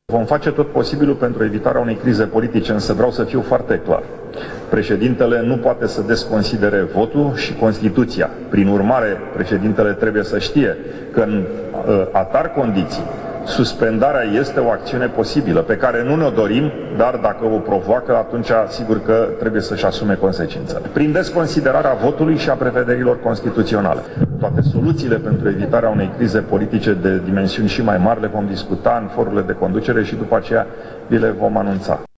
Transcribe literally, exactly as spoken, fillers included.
Vom face tot posibilul pentru evitarea unei crize politice, însă vreau să fiu foarte clar. Președintele nu poate să desconsidere votul și Constituția. Prin urmare, președintele trebuie să știe că în atare condiții suspendarea este o acțiune posibilă, pe care nu ne-o dorim, dar dacă o provoacă, atunci sigur că trebuie să-și asume consecințele. Prin desconsiderarea votului și a prevederilor constituționale. Toate soluțiile pentru evitarea unei crize politice de dimensiuni și mai mari le vom discuta în forurile de conducere și după aceea vi le vom anunța.